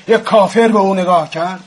یک کافر به او نگاه کرد؟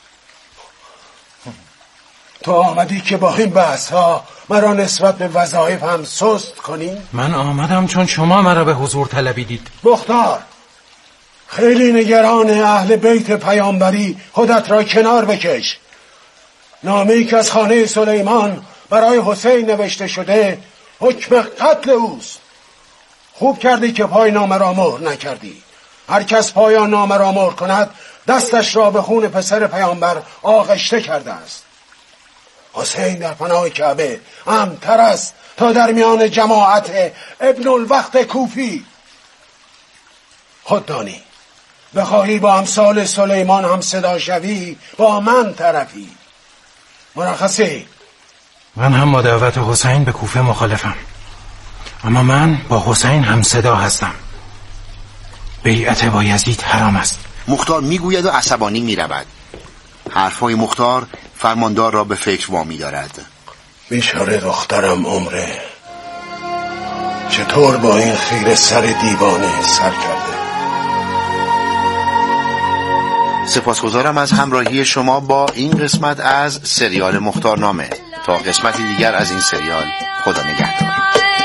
تو آمدی که با این بحث ها مرا نسبت به وظایف هم سست کنی؟ من آمدم چون شما مرا به حضور طلبیدید. مختار، خیلی نگران اهل بیت پیامبری خودت را کنار بکش. نامه‌ای که از خانه سلیمان برای حسین نوشته شده حکم قتل اوست. خوب کردی که پای نامه را مهر نکردی. هر کس پایان نامه را مهر کند دستش را به خون پسر پیامبر آغشته کرده است. حسین در پناه کعبه امن‌تر است تا در میان جماعت ابن الوقت کوفی. خود دانی بخواهی با امثال سلیمان هم صدا شوی با من طرفی. مرخصی. من هم با دعوت حسین به کوفه مخالفم، اما من با حسین هم صدا هستم. بیعت با یزید حرام است. مختار میگوید و عصبانی میرود. حرفهای مختار فرماندار را به فکر وامی دارد. بیچاره دخترم عمره چطور با این خیره سر دیوانه سر کرده. سپاسگزارم از همراهی شما با این قسمت از سریال مختارنامه. تا قسمتی دیگر از این سریال، خدا نگهدار.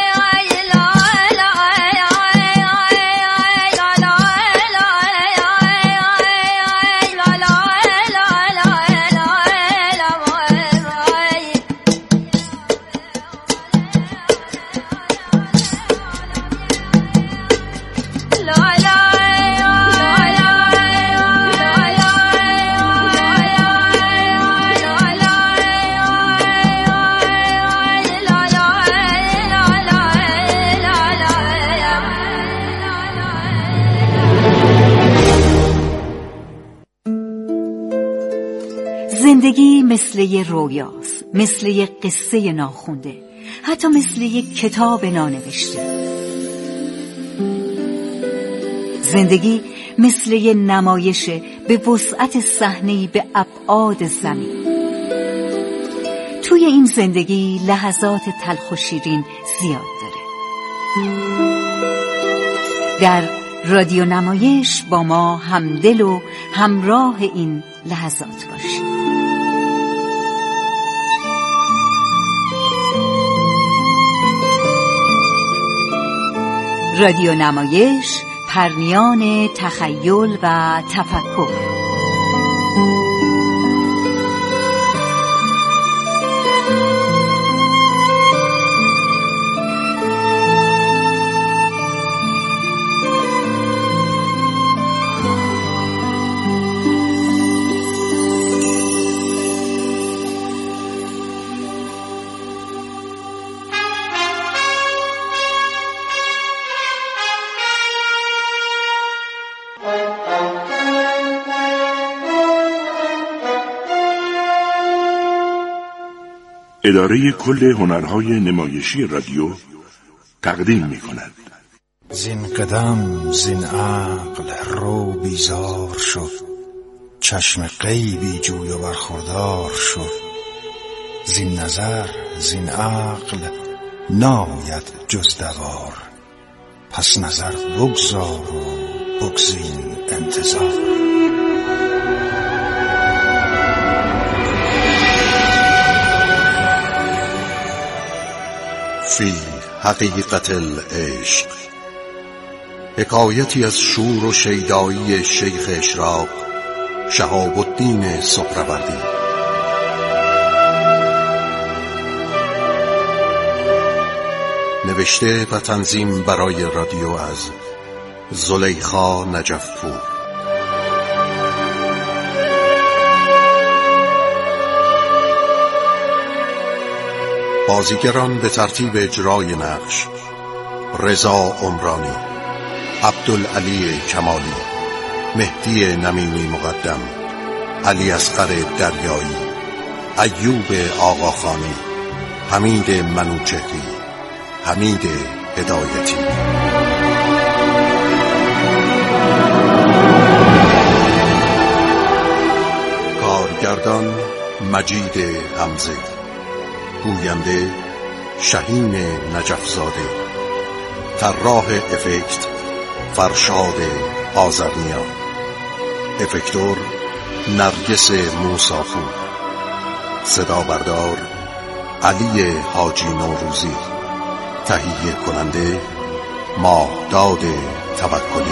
زندگی مثل یه رویاست، مثل یه قصه ناخونده، حتی مثل یه کتاب نانوشته. زندگی مثل یه نمایش به وسعت صحنه‌ای به ابعاد زمین. توی این زندگی لحظات تلخ و شیرین زیاد داره. در رادیو نمایش با ما همدل و همراه این لحظات باشید. رادیو نمایش، پرنیان تخیل و تفکر. اداره کل هنرهای نمایشی رادیو تقدیم می‌کند. زین قدم زین عقل رو بیزار شو، چشم غیبی جوی و برخوردار شو. زین نظر زین عقل ناید جز دوار، پس نظر بگذار و بگزین انتظار. فی حقیقت العشق، حکایتی از شور و شیدایی شیخ اشراق شهاب الدین سهروردی. نوشته و تنظیم برای رادیو از زلیخا نجفپور. بازیگران به ترتیب اجرای نقش: رضا عمرانی، عبدالعلی کمالی، مهدی نمیمی مقدم، علی اصغر دریایی، ایوب آقاخانی، حمید منوچهری، حمید هدایتی. کارگردان مجید حمزه، گوینده شهین نجفزاده، طراح افکت فرشاد آذرنیا، افکتور نرگس موسی‌پور، صدا بردار علی حاجی نوروزی، تهیه کننده ماهداد توکلی.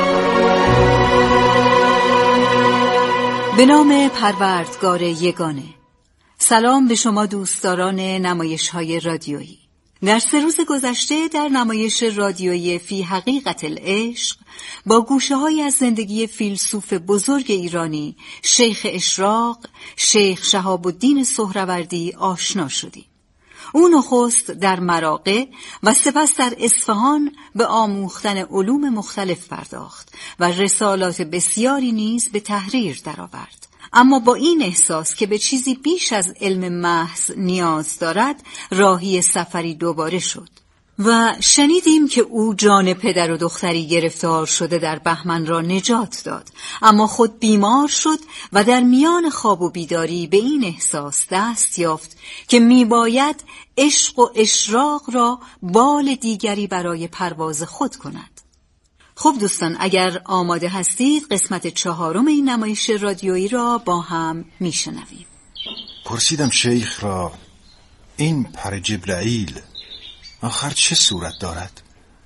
به نام پروردگار یگانه. سلام به شما دوستداران نمایش‌های رادیویی. در 3 روز گذشته در نمایش رادیویی فی حقیقت العشق با گوشه‌هایی از زندگی فیلسوف بزرگ ایرانی شیخ اشراق، شیخ شهاب الدین سهروردی آشنا شدیم. او نخست در مراغه و سپس در اصفهان به آموختن علوم مختلف پرداخت و رسالات بسیاری نیز به تحریر درآورد. اما با این احساس که به چیزی بیش از علم محض نیاز دارد، راهی سفری دوباره شد و شنیدیم که او جان پدر و دختری گرفتار شده در بهمن را نجات داد، اما خود بیمار شد و در میان خواب و بیداری به این احساس دست یافت که میباید عشق و اشراق را بال دیگری برای پرواز خود کند. خب دوستان، اگر آماده هستید قسمت 4 این نمایش رادیویی را با هم میشنویم. پرسیدم شیخ را این پر جبرائیل آخر چه صورت دارد؟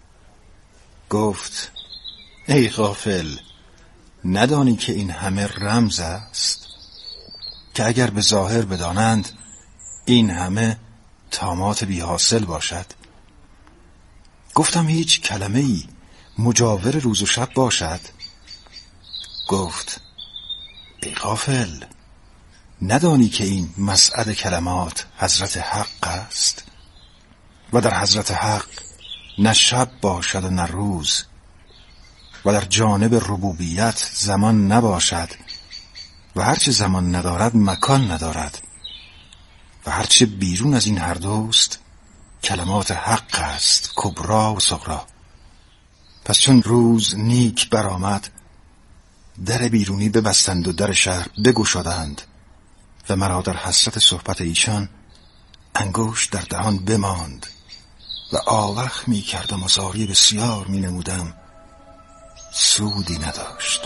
گفت ای غافل، ندانی که این همه رمز است که اگر به ظاهر بدانند این همه طامات بی حاصل باشد. گفتم هیچ کلمه‌ای مجاور روز و شب باشد؟ گفت ای غافل، ندانی که این مسعد کلمات حضرت حق است و در حضرت حق نه شب باشد و نه روز و در جانب ربوبیت زمان نباشد و هرچه زمان ندارد مکان ندارد و هرچه بیرون از این هر دوست کلمات حق است، کبرا و صغرا. پس چون روز نیک برآمد، در بیرونی ببستند و در شهر بگشادند و مرا در حسرت صحبت ایشان انگشت در دهان بماند و آوخ می کردم و زاری بسیار می نمودم، سودی نداشت.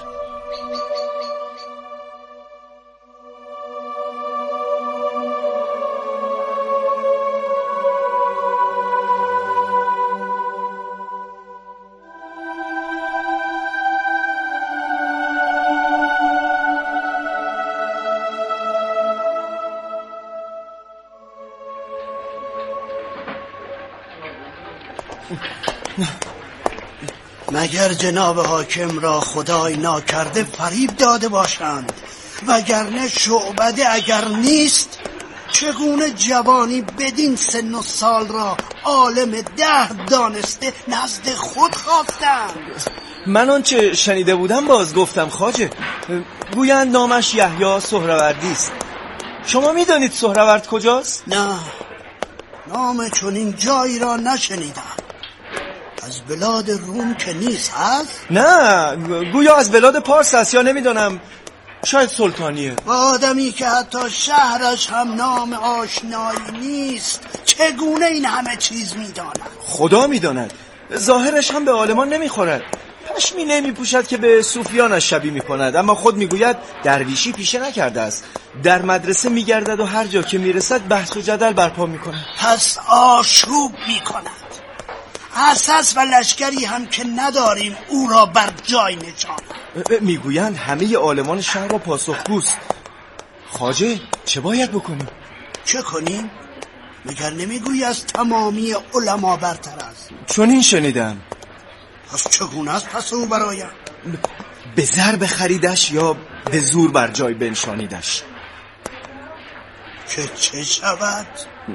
مگر جناب حاکم را خدای ناکرده فریب داده باشند، وگرنه شعبده اگر نیست چگونه جوانی بدین سن و سال را عالم 10 دانسته نزد خود خواستند؟ من آنچه شنیده بودم باز گفتم خواجه. گویند نامش یحیی سهروردی است. شما میدانید سهرورد کجاست؟ نه، نام چنین جایی را نشنیدم. از بلاد روم که نیست هست؟ نه، گویا از بلاد پارس است، یا نمیدانم شاید سلطانیه. و آدمی که حتی شهرش هم نام آشنایی نیست چگونه این همه چیز میداند؟ خدا میداند. ظاهرش هم به عالمان نمیخورد. پشمی نمیپوشد که به صوفیانش شبیه میکند، اما خود میگوید درویشی پیشه نکرده است. در مدرسه میگردد و هر جا که میرسد بحث و جدل برپا میکند. پس آشوب میکند. اساس و لشکری هم که نداریم او را بر جای نشاند. میگویند همه عالمان شهر را پاسخگوست. خواجه چه باید بکنیم؟ چه کنیم؟ مگر نمیگویی از تمامی علما برتر است؟ چون این شنیدم. پس چگونه است پس او برایم؟ به زر بخریدش یا به زور بر جای بنشانیدش. که چه شود؟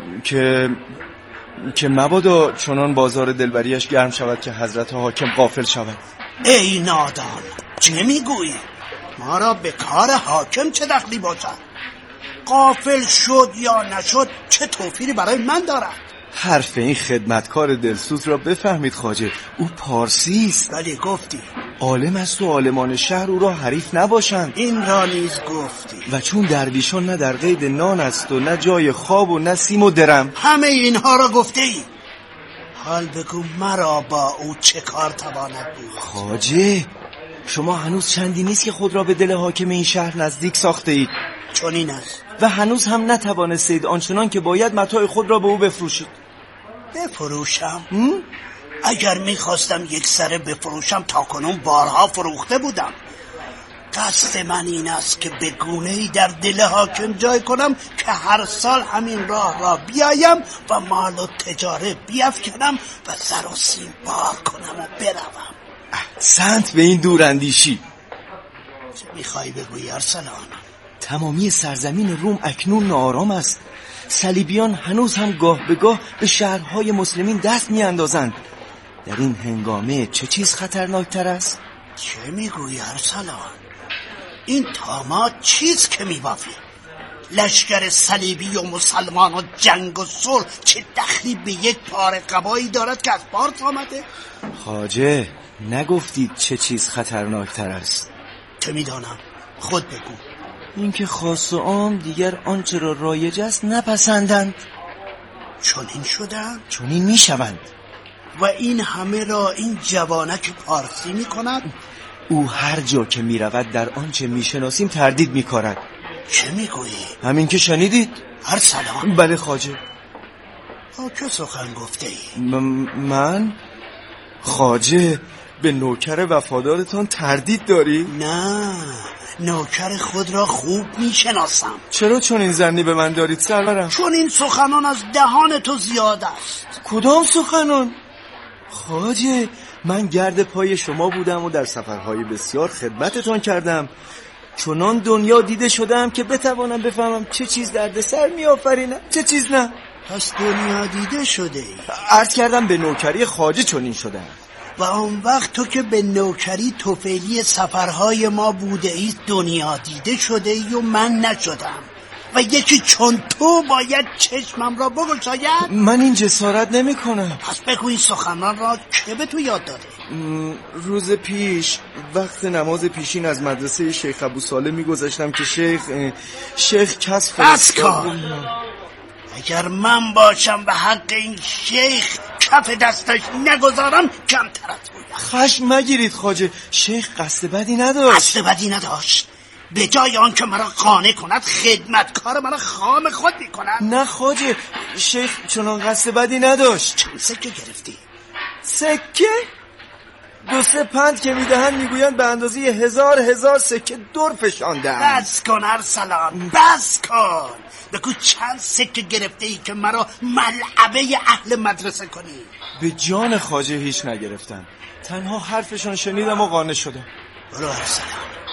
که مبادا چنان بازار دلبریش گرم شود که حضرت حاکم غافل شود. ای نادان، چه میگویی؟ ما را به کار حاکم چه دخلی باشد؟ غافل شد یا نشد چه توفیری برای من دارد؟ حرف این خدمتکار دلسوز را بفهمید خواجه. او پارسی است. ولی گفتی عالم است و عالمان شهر او را حریف نباشند. این را نیز گفتی. و چون درویشان نه در قید نان است و نه جای خواب و نه سیم و درم. همه اینها را گفته ای. حال بگو مرا با او چه کار تواند بود؟ خواجه شما هنوز چندی نیست که خود را به دل حاکم این شهر نزدیک ساخته اید. چنین است. و هنوز هم نتوانستید آنچنان که باید متاع خود را به او بفروشید. بفروشم؟ اگر میخواستم یک سره بفروشم تا کنون بارها فروخته بودم. قصد من این است که به گونه‌ای در دل حاکم جای کنم که هر سال همین راه را بیایم و مال و تجاره بیفکنم و زر و سیم بار کنم و بروم. احسنت به این دوراندیشی. چه میخوای بگویی ارسلان؟ تمامی سرزمین روم اکنون ناآرام است. صلیبیان هنوز هم گاه به گاه به شهرهای مسلمین دست میاندازند. در این هنگامه چه چیز خطرناکتر است؟ چه میگویی ارسلان؟ این طامات چیز که میبافی؟ لشکر صلیبی و مسلمان و جنگ و صلح چه دخلی به یک پاره قبایی دارد که از پارس آمده؟ خواجه نگفتید چه چیز خطرناکتر است؟ چه میدانم، خود بگو. اینکه خاص و عام دیگر آنچه را رایج است نپسندند. چنین شدند؟ چنین میشوند. و این همه را این جوانک پارسی میکند؟ او هر جا که میرود در آنچه میشناسیم تردید میکارد. چه میگویی؟ همین که شنیدید؟ ارسلان؟ بله خواجه. چه سخن گفته ای؟ من؟ خواجه به نوکر وفادارتان تردید داری؟ نه، نوکر خود را خوب میشناسم. چرا چون این ظنی به من دارید سرورم؟ چون این سخنان از دهان تو زیاد است. کدام سخنان؟ خواجه من گرد پای شما بودم و در سفرهای بسیار خدمتتان کردم. چنان دنیا دیده شدم که بتوانم بفهمم چه چیز درد سر می آفرینم چه چیز نه. پس دنیا دیده شده ای؟ عرض کردم به نوکری خواجه چنین شدم. و اون وقت تو که به نوکری توفیلی سفرهای ما بوده ای دنیا دیده شده ای و من نشدم و یکی چون تو باید چشمم را بگشاید؟ من این جسارت نمی کنم. پس بگو این سخنان را که به تو یاد داده؟ روز پیش وقت نماز پیشین از مدرسه شیخ ابو صالح می گذشتم که شیخ کس فرستاد. اگر من باشم به حق این شیخ کف دستش نگذارم کمتر از بودم. خشم مگیرید خواجه، شیخ قصد بدی نداشت. قصد بدی نداشت؟ به جای آن که مرا قانع کند خدمتکار مرا خام خود میکند؟ نه خواجه، شیخ چنان قصد بدی نداشت. چند سکه گرفتی؟ سکه؟ 2-3 پند که میدهند میگویند به اندازه 1000 سکه دور فشاندن. بس کن ارسلان، بس کن. بگو چند سکه گرفته ای که مرا ملعبه اهل مدرسه کنی؟ به جان خواجه هیچ نگرفتن، تنها حرفشان شنیدم و قانع شدم. برو ارسلان،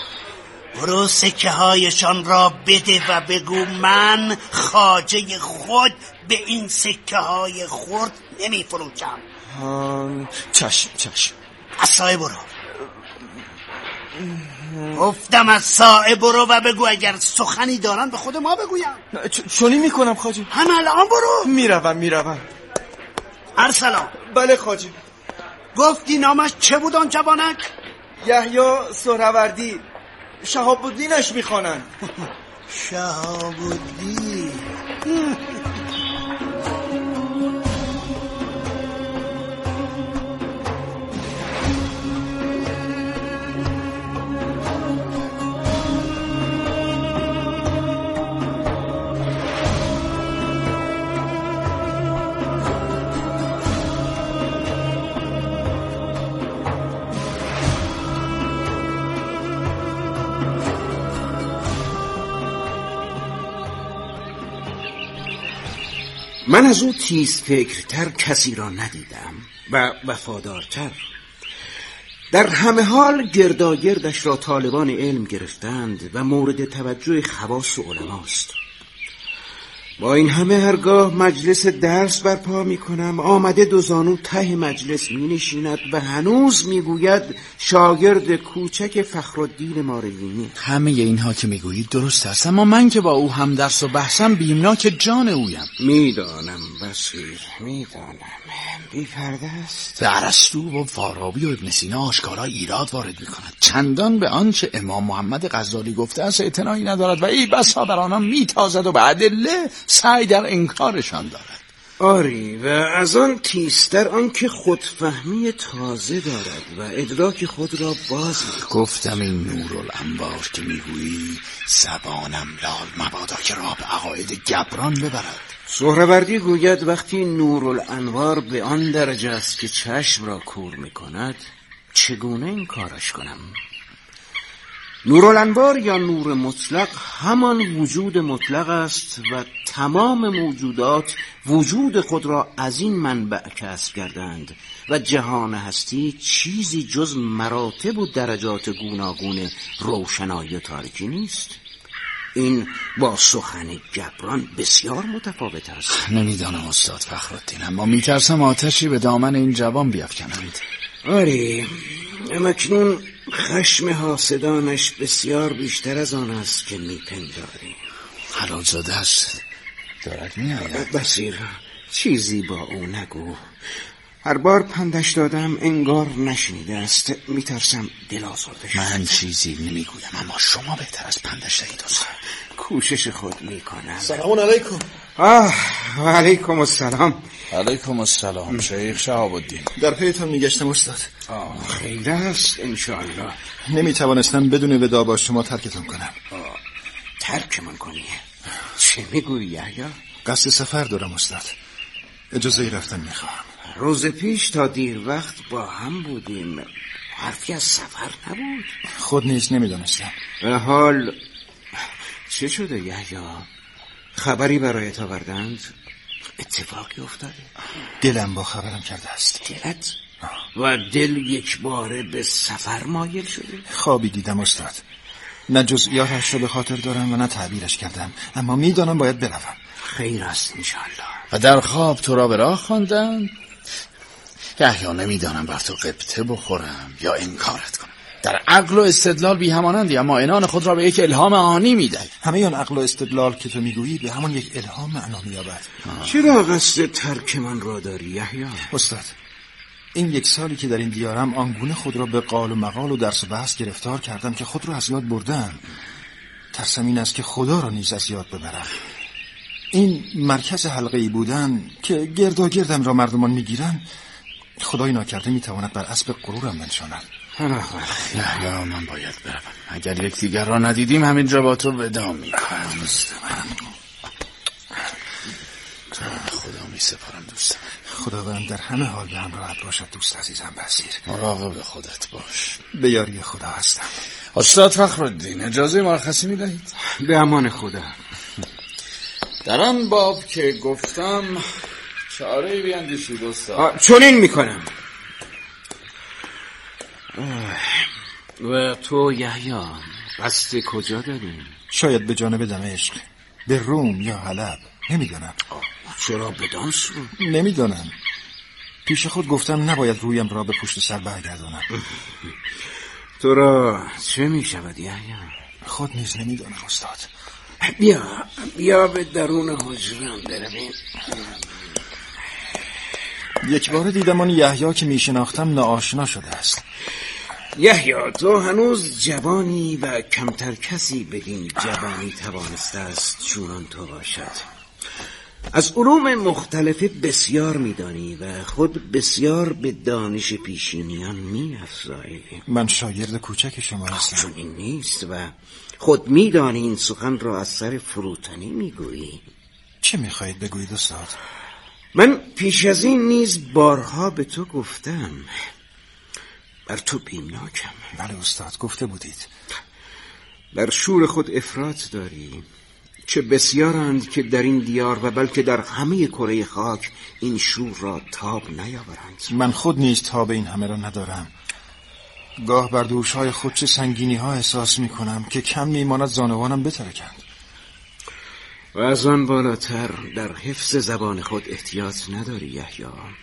برو سکه هایشان را بده و بگو من خواجه خود به این سکه های خرد نمی فروشم. چشم. از سایه برو. گفتم از سایه برو و بگو اگر سخنی دارن به خود ما بگویم. چونی میکنم خواجه. هم الان برو. میروم. ارسلان. بله خواجه. گفتی نامش چه بود آن جوانک؟ یحیی سهروردی. شهاب الدینش میخوانند. شهاب الدین. من از او تیز فکرتر کسی را ندیدم و وفادارتر. در همه حال گرداگردش را طالبان علم گرفتند و مورد توجه خواص و علماست. با این همه هرگاه مجلس درس برپا می کنم آمده دو زانو ته مجلس می نشیند و هنوز می گوید شاگرد کوچک فخرالدین مارویینی. همه اینها که می گویید درست است، اما من که با او هم درس و بحثم بیمناک جان اویم. میدانم بصیر، میدانم بی پرده است. ارسطو و فارابی و ابن سینا آشکارا ایراد وارد می کند، چندان به آنچه امام محمد غزالی گفته است اعتنایی ندارد و ای بسا بر آنها می تازد و به ادله سعی در انکارشان دارد. آری و از آن تیزتر آن که خودفهمی تازه دارد و ادراک خود را باز می‌کند. گفتم این نورالانوار که میگویی زبانم لال مبادا که راه به عقاید گبران ببرد. سهروردی گوید وقتی نورالانوار به آن درجه است که چشم را کور می‌کند چگونه این کارش کنم؟ نورالانوار یا نور مطلق همان وجود مطلق است و تمام موجودات وجود خود را از این منبع کسب کردند و جهان هستی چیزی جز مراتب و درجات گوناگون روشنایی و تاریکی نیست. این با سخن گبران بسیار متفاوت است. نمیدانم استاد فخرالدین، اما میترسم آتشی به دامن این جوان بیفکنند. آری، اکنون خشم حاسدانش بسیار بیشتر از آن است که میپنداری. حلال زاده است، دارد میآید. بصیر، چیزی با او نگو. هر بار پندش دادم انگار نشنیده است. میترسم دل آزرده شد. من چیزی نمیگویم، اما شما بهتر از پندش دهید استاد. کوشش خود میکنم. سلام علیکم. و علیکم السلام. علیکم السلام شیخ شهاب الدین. در پیتان میگشتم استاد. خیر است انشاءالله. نمیتوانستم بدون ودا با شما ترکتان کنم. ترک من کنی؟ چه میگویی یحیی؟ قصد سفر دارم استاد، اجازه رفتن میخواهم. روز پیش تا دیر وقت با هم بودیم، حرفی از سفر نبود. خود نیز نمیدانستم. به حال چه شده یحیی؟ خبری برایت آوردند؟ اتفاقی افتاده؟ دلم با خبرم کرده است. دلت؟ و دل یک باره به سفر مایل شده؟ خوابی دیدم استاد، نه جزئیاتش را به خاطر دارم و نه تعبیرش کردم، اما میدانم باید بروم. خیر است انشاءالله. و در خواب تو را به راه خواندند؟ یحیی نمیدانم بر تو غبطه بخورم یا انکارت کنم. در عقل و استدلال بی همانندی، اما عنان خود را به یک الهام آنی میدهی. همه آن عقل و استدلال که تو میگویی به همان یک الهام معنا مییابد. چرا قصد ترک من را داری یحیی؟ استاد، این 1 سالی که در این دیارم آنگونه خود را به قال و مقال و درس و بحث گرفتار کردم که خود را از یاد بردم. ترسم این است که خدا را نیز از یاد ببرم. این مرکز حلقه‌ای بودن که گرداگردم را مردمان میگیرن، خدای ناکرده میتواند بر اسب غرورم بنشاند. یحیی من باید بروم. اگر یکدیگر را ندیدیم همینجا با تو ودا میکنم. خدا میسپارم دوستم. خداوند در همه حال به همراهت باشد دوست عزیزم بصیر. مراقب خودت باش. به یاری خدا هستم. استاد فخرالدین اجازه مرخصی میدهید؟ به امان خدا. در آن باب که گفتم چاره بیندیشید استاد. چنین میکنم. و تو یحیی قصد کجا داری؟ شاید به جانب دمشق، به روم یا حلب، نمیدانم. چرا بدان سو؟ نمیدانم. پیش خود گفتم نباید رویم را به پشت سر برگردانم. تو را چه میشود یحیی؟ خود نیز نمیدانم استاد. بیا به درون حجرم برویم. یک بار دیدم آن یحیی که میشناختم ناآشنا شده است. یحیی تو هنوز جوانی و کمتر کسی بدین جوانی توانسته است چونان تو باشد. از علوم مختلف بسیار میدانی و خود بسیار به دانش پیشینیان می‌افزایی. من شاگرد کوچک شما هستم. چون این نیست و خود میدانی این سخن را از سر فروتنی میگویی. چه میخواهید بگویید استاد؟ من پیش از این نیز بارها به تو گفتم، بر تو بیمناکم. بله استاد، گفته بودید. در شور خود افراط داری. چه بسیارند که در این دیار و بلکه در همه کره خاک این شور را تاب نیاورند. من خود نیز تاب این همه را ندارم. گاه بر دوشهای خود چه سنگینی ها احساس می کنم که کم میماند زانوانم بترکند. و از آن بالاتر در حفظ زبان خود احتیاط نداری یحیی.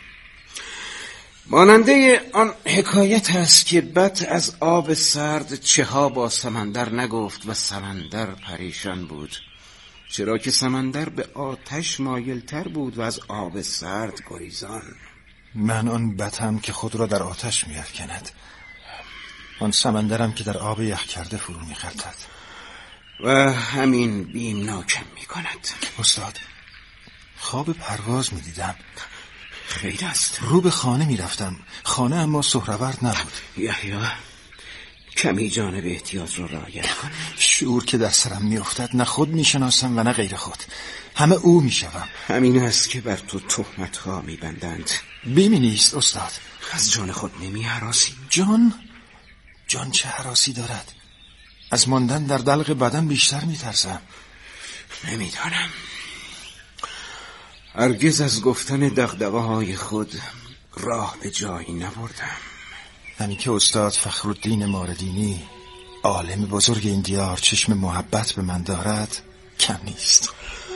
ماننده آن حکایت است که بط از آب سرد چه ها با سمندر نگفت و سمندر پریشان بود، چرا که سمندر به آتش مایل تر بود و از آب سرد گریزان. من آن بطم که خود را در آتش می افکند، آن سمندرم که در آب یخ کرده فرو می خلطد و همین بیمناکم می کند. استاد، خواب پرواز می‌دیدم. خیر است. رو به خانه می‌رفتم. خانه اما سهرورد نبود. یحیی کمی جانب احتیاط رو رعایت کن. شعور که در سرم میافتد نه خود میشناسم و نه غیر خود. همه او میشوم. همین است که بر تو تهمت‌ها میبندند. بیمی نیست استاد. از جان خود نمی هراسی؟ جان چه هراسی دارد؟ از ماندن در دلق بدن بیشتر میترسم. نمیدانم. هرگز از گفتن دغدغه‌های خود راه به جایی نبردم. همین که استاد فخرالدین ماردینی عالم بزرگ این دیار چشم محبت به من دارد کم نیست.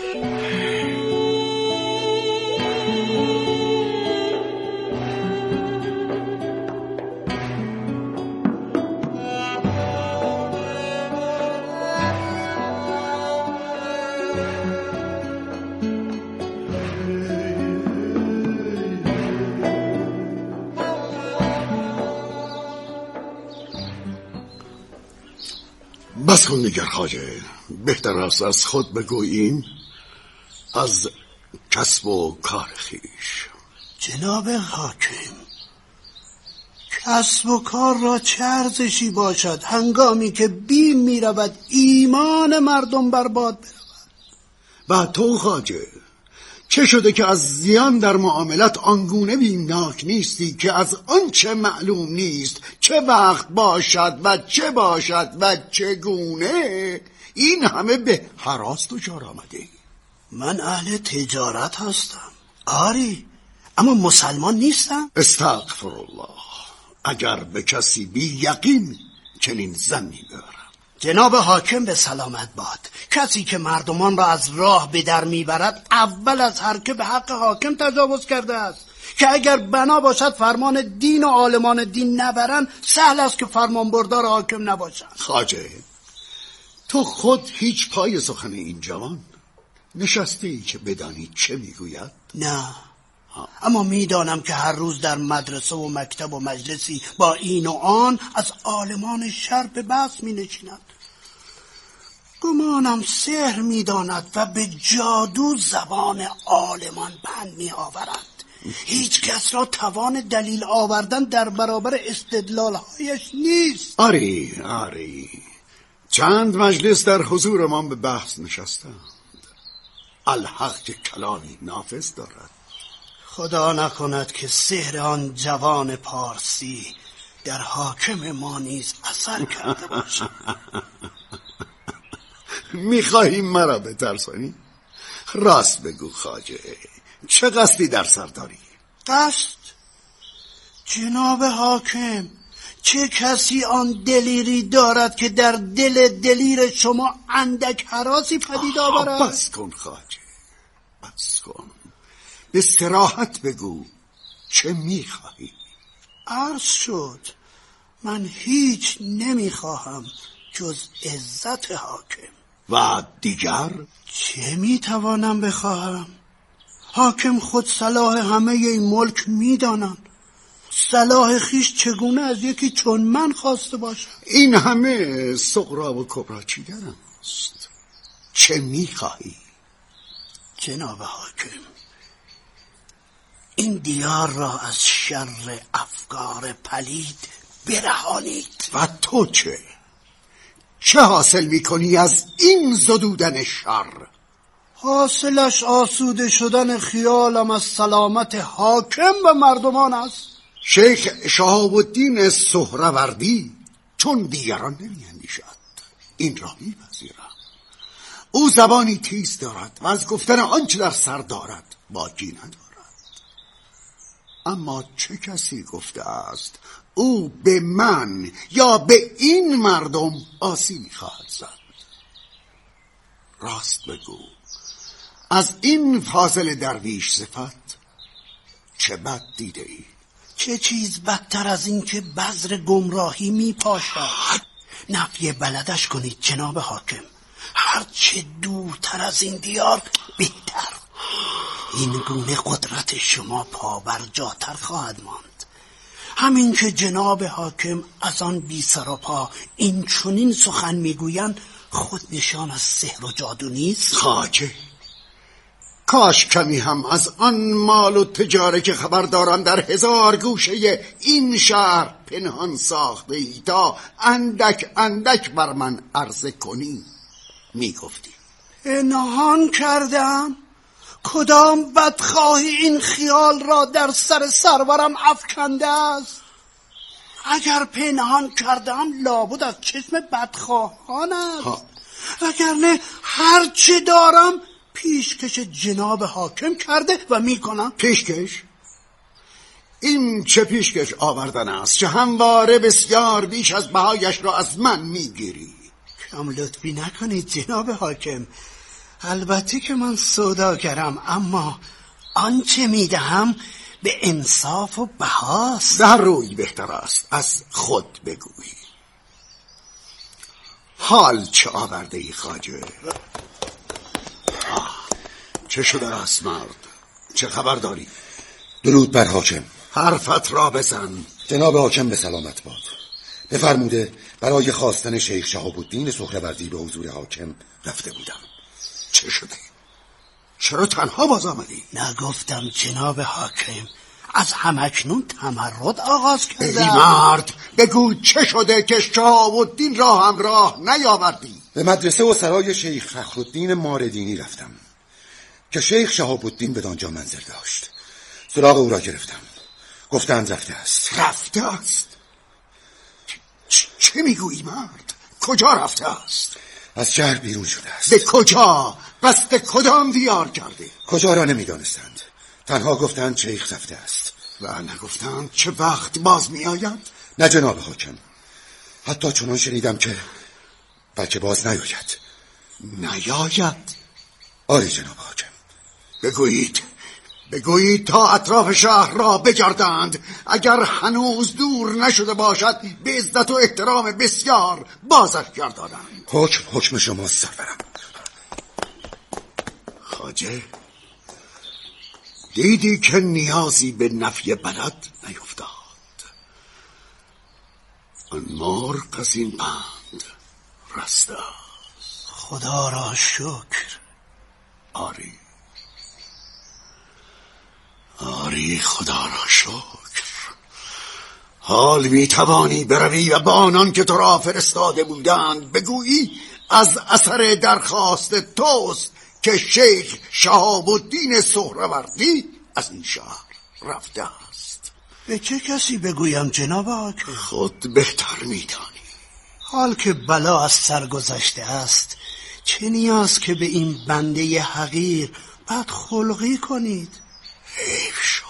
بس کن دیگر خواجه، بهتر است از خود بگوییم، از کسب و کار خویش. جناب حاکم، کسب و کار را چه ارزشی باشد هنگامی که بیم می رود ایمان مردم برباد برود؟ و تو خواجه چه شده که از زیان در معاملت آنگونه بیمناک نیستی که از آنچه معلوم نیست چه وقت باشد و چه باشد و چگونه این همه به هراس دچار آمده؟ من اهل تجارت هستم آری، اما مسلمان نیستم. استغفر الله، اگر به کسی بی یقین چنین ظنی دارم. جناب حاکم به سلامت باد. کسی که مردمان را از راه به در میبرد اول از هر که به حق حاکم تجاوز کرده است، که اگر بنا باشد فرمان دین و عالمان دین نبرند سهل است که فرمان بردار حاکم نباشند. خواجه تو خود هیچ پای سخن این جوان نشستی که بدانی چه میگوید؟ نه، اما میدانم که هر روز در مدرسه و مکتب و مجلسی با این و آن از عالمان شر به بحث می نشیند. گمانم سحر میداند و به جادو زبان عالمان بند می آورد. هیچ کس را توان دلیل آوردن در برابر استدلالهایش نیست. آری چند مجلس در حضور ما به بحث نشستند. الحق که کلامی نافذ دارد. خدا نکند که سحر آن جوان پارسی در حاکم ما نیز اثر کرده باشد. میخواهی مرا بترسانی؟ راست بگو خواجه، چه قصدی در سر داری؟ قصد؟ جناب حاکم، چه کسی آن دلیری دارد که در دل دلیر شما اندک هراسی پدید آورد؟ بس کن خواجه، بس کن. به صراحت بگو چه میخواهی؟ عرض شد من هیچ نمیخواهم جز عزت حاکم. و دیگر؟ چه میتوانم بخواهم؟ حاکم خود صلاح همه این ملک میدانند. صلاح خیش چگونه از یکی چون من خواسته باشد؟ این همه صغرا و کبرا چیدن است. چه میخواهی؟ جناب حاکم، این دیار را از شر افکار پلید برهانید. و تو چه حاصل میکنی از این زدودن شر؟ حاصلش آسوده شدن خیالم از سلامت حاکم و مردمان است. شیخ شهاب الدین سهروردی چون دیگران نمی‌اندیشد، این را میپذیرم. او زبانی تیز دارد و از گفتن آنچه در سر دارد باکی ندارد. اما چه کسی گفته است او به من یا به این مردم آسی می‌خواهد زد؟ راست بگو، از این فاضل درویش صفت چه بد دیده ای؟ چه چیز بدتر از این که بذر گمراهی میپاشد؟ نفی بلدش کنید جناب حاکم. هرچه دورتر از این دیار بهتر. این گونه قدرت شما پابرجاتر خواهد ماند. همین که جناب حاکم از آن بی سر و پا این چنین سخن میگویند خود نشان از سحر و جادو نیست؟ خواجه کاش کمی هم از آن مال و تجاره که خبر دارم در 1000 گوشه این شهر پنهان ساخته ای تا اندک اندک بر من عرضه کنی میگفتی. پنهان کردم؟ کدام بدخواهی این خیال را در سر سرورم افکنده است؟ اگر پنهان کردم لابد از چشم بدخواهان است، وگرنه هر چه دارم پیشکش جناب حاکم کرده و میکنم. پیشکش؟ این چه پیشکش آوردن است که همواره بسیار بیش از بهایش را از من میگیری؟ کم لطفی نکنید جناب حاکم. البته که من سوداگرم، اما آنچه میدهم به انصاف و بهاست. در روی بهتر است از خود بگویی. حال چه آورده ای خواجه؟ چه شده است مرد؟ چه خبر داری؟ درود بر حاکم. حرفت را بزن. جناب حاکم به سلامت باد. بفرموده برای خواستن شیخ شهاب الدین سهروردی به حضور حاکم رفته بودم. چه شده؟ چرا تنها باز آمدی؟ نگفتم جناب حاکم از همکنون تمرد آغاز کردم. ای مرد بگو چه شده که شهاب الدین را همراه نیاوردی؟ به مدرسه و سرای شیخ فخرالدین ماردینی رفتم که شیخ شهاب الدین بدانجا منزل داشت. سراغ او را گرفتم. گفتند رفته است. رفته است؟ چه میگویی مرد؟ کجا رفته است؟ از شهر بیرون شده است. به کجا؟ قصد کدام دیار کرده؟ کجا را نمیدانستند. تنها گفتند شیخ رفته است. و نگفتند چه وقت باز می آید؟ نه جناب حاکم، حتی چنان شنیدم که بلکه باز نیاید. نیاید؟ آری جناب حاکم. بگویید تا اطراف شهر را بگردند. اگر هنوز دور نشده باشد به عزت و احترام بسیار بازش گردانند. حکم شماست سرورم. خواجه دیدی که نیازی به نفی بلد نیفتاد. آن مرغ از این بند رسته است. خدا را شکر. آری خدا را شکر. حال می توانی بروی و با آنان که تو را فرستاده بودند بگویی از اثر درخواست توست که شیخ شهاب الدین سهروردی از این شهر رفته است. به چه کسی بگویم جناب حاکم؟ خود بهتر می‌دانی. حال که بلا از سر گذشته است چه نیاز که به این بنده حقیر بدخلقی کنید؟ حیف شد.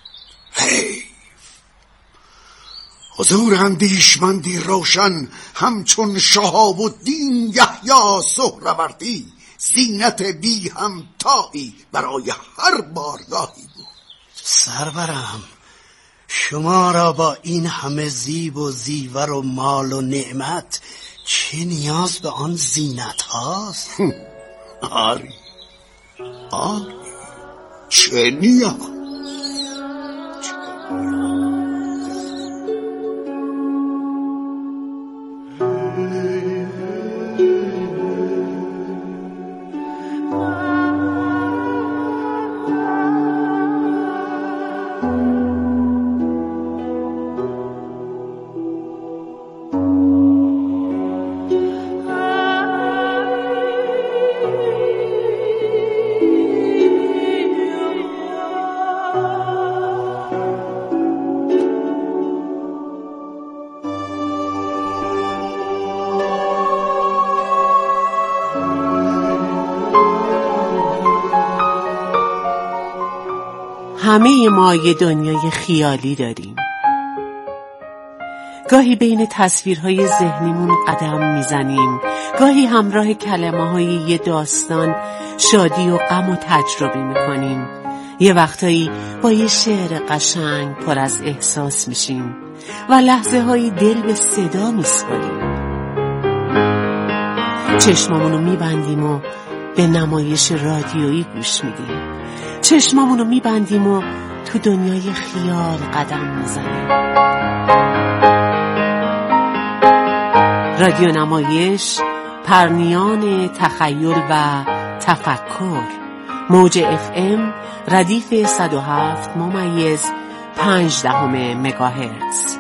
حضور اندیشمندی روشن همچون شهاب الدین یحیی سهروردی زینت بی همتایی برای هر بارگاهی بود. سرورم، شما را با این همه زیب و زیور و مال و نعمت چه نیاز به آن زینت هاست؟ آری چه نیاز؟ همه ما یه دنیای خیالی داریم. گاهی بین تصویرهای ذهنیمون قدم میزنیم، گاهی همراه کلمه‌های یه داستان شادی و غم و تجربه میکنیم. یه وقتایی با یه شعر قشنگ پر از احساس میشیم و لحظه هایی دل به صدا میسپاریم. چشمامونو میبندیم و به نمایش رادیویی گوش میدیم. چشمامونو میبندیم و تو دنیای خیال قدم میزنیم. رادیو نمایش، پرنیان تخیل و تفکر، موج FM ردیف 107.5 مگاهرتز.